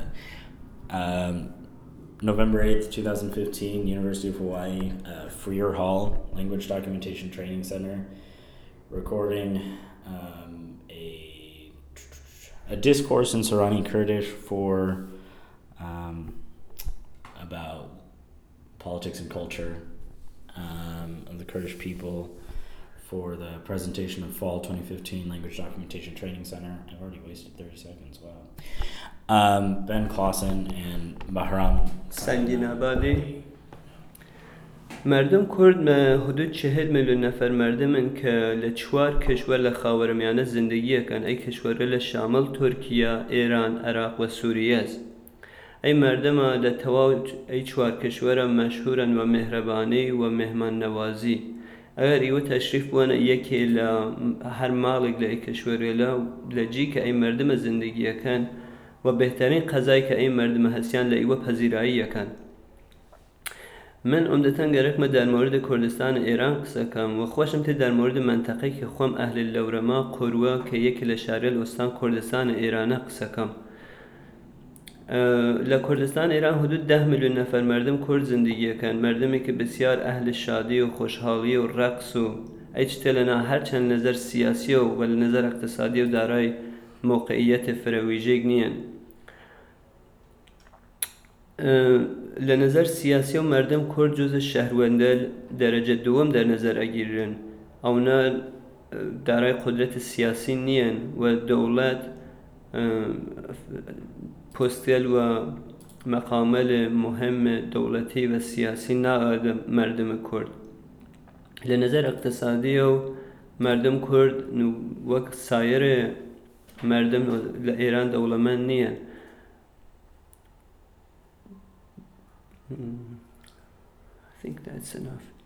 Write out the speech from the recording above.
November 8th, 2015, University of Hawaii, Freer Hall, Language Documentation Training Center, recording a discourse in Sorani Kurdish for about politics and culture of the Kurdish people for the presentation of Fall 2015 Language Documentation Training Center. I've already wasted 30 seconds, wow. Ben Clausen and Bahram Sanginabadi. مردم کرد حدود 40 میلیون نفر مردمن که لچوار کشور لخاورمیانه زندگی کن. ای کشور لشامل ترکیه، ایران، عراق و سوریه است. ای مردم لتواو ای چوار کشور مشهورن و مهربانی و مهمان نوازی. اگر ایو تشریف بوانه یکی هر مالک لای کشوری لجی که ای مردم زندگی کن و بهترین قضایی که ای مردم هستیان لایو پذیرایی کن. من عمدتاً گرک ما در مورد کردستان ایران قصه کم و خوشم تی در مورد منطقه که خوام اهل اللورما قروه که یکی لشاری الاستان کردستان ایران قصه کم. لکردستان ایران حدود 10 میلیون نفر مردم کرد زندگی کن. مردمی که بسیار اهل شادی و خوشحالی و رقص و اجتلنا هرچند نظر سیاسی و نظر اقتصادی و دارای موقعیت فرویجیگ نیان. لنظر سیاسی و مردم کرد جز شهروندل درجه دوم در نظر اگیرن. اونا دارای قدرت سیاسی نیان و دولت پستل و مقامل مهم دولتی و سیاسی ناآدم مردم کرد. لنظر اقتصادی و مردم کرد وقت سایر مردم ایران دولمند نیان. I think that's enough.